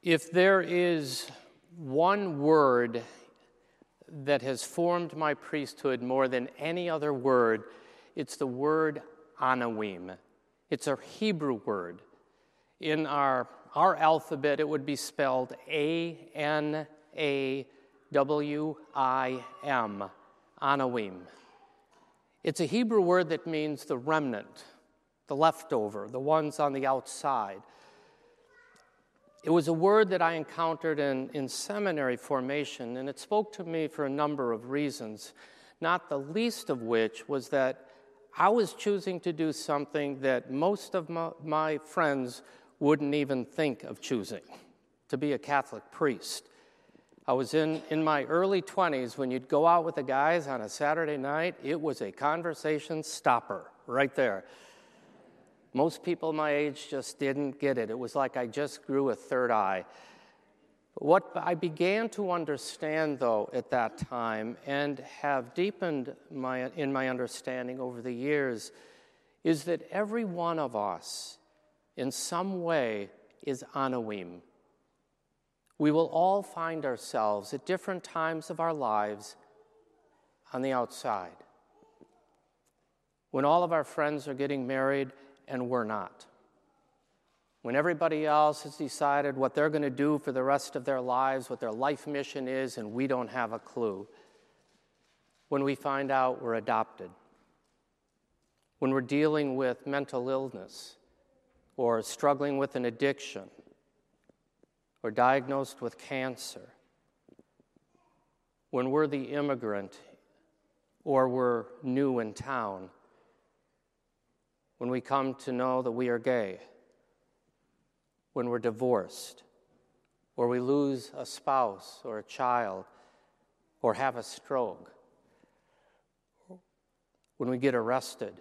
If there is one word that has formed my priesthood more than any other word, it's the word Anawim. It's a Hebrew word. In our alphabet, it would be spelled Anawim, Anawim. It's a Hebrew word that means the remnant, the leftover, the ones on the outside. It was a word that I encountered in seminary formation, and it spoke to me for a number of reasons, not the least of which was that I was choosing to do something that most of my friends wouldn't even think of choosing, to be a Catholic priest. I was in my early 20s. When you'd go out with the guys on a Saturday night, it was a conversation stopper right there. Most people my age just didn't get it. It was like I just grew a third eye. What I began to understand, though, at that time, and have deepened in my understanding over the years, is that every one of us, in some way, is Anawim. We will all find ourselves at different times of our lives on the outside. When all of our friends are getting married and we're not. When everybody else has decided what they're going to do for the rest of their lives, what their life mission is, and we don't have a clue. When we find out we're adopted. When we're dealing with mental illness or struggling with an addiction or diagnosed with cancer. When we're the immigrant or we're new in town. When we come to know that we are gay, when we're divorced, or we lose a spouse or a child, or have a stroke, when we get arrested,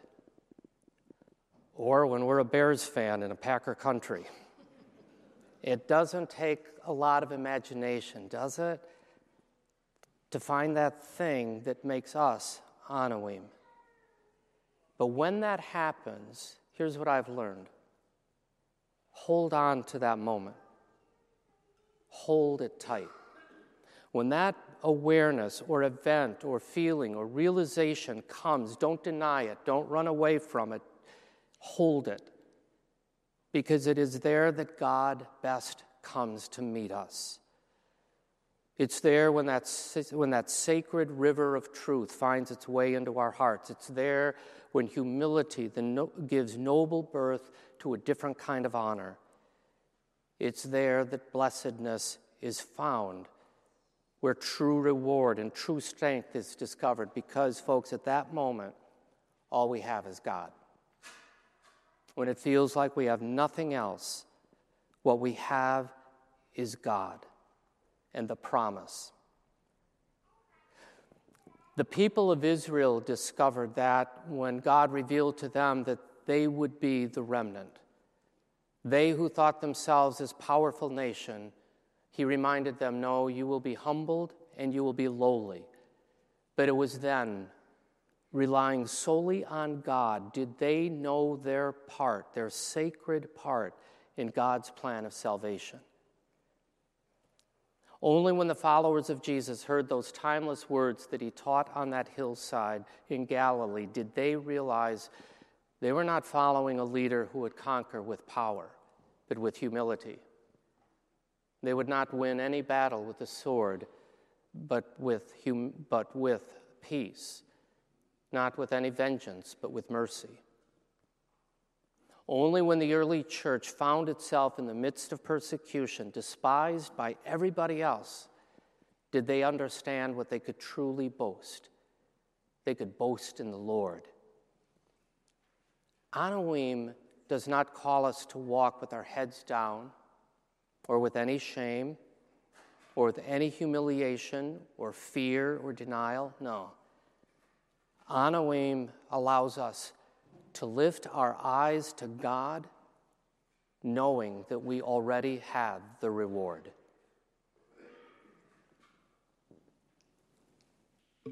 or when we're a Bears fan in a Packer country. It doesn't take a lot of imagination, does it, to find that thing that makes us Anawim. But when that happens, here's what I've learned. Hold on to that moment. Hold it tight. When that awareness or event or feeling or realization comes, don't deny it. Don't run away from it. Hold it. Because it is there that God best comes to meet us. It's there when that sacred river of truth finds its way into our hearts. It's there when humility gives noble birth to a different kind of honor. It's there that blessedness is found, where true reward and true strength is discovered, because, folks, at that moment, all we have is God. When it feels like we have nothing else, what we have is God and the promise. The people of Israel discovered that when God revealed to them that they would be the remnant. They who thought themselves as powerful nation, he reminded them, no, you will be humbled and you will be lowly. But it was then, relying solely on God, did they know their part, their sacred part in God's plan of salvation. Only when the followers of Jesus heard those timeless words that he taught on that hillside in Galilee did they realize they were not following a leader who would conquer with power, but with humility. They would not win any battle with the sword, but with peace, not with any vengeance, but with mercy. Only when the early church found itself in the midst of persecution, despised by everybody else, did they understand what they could truly boast. They could boast in the Lord. Anawim does not call us to walk with our heads down, or with any shame, or with any humiliation, or fear, or denial. No. Anawim allows us to lift our eyes to God, knowing that we already have the reward.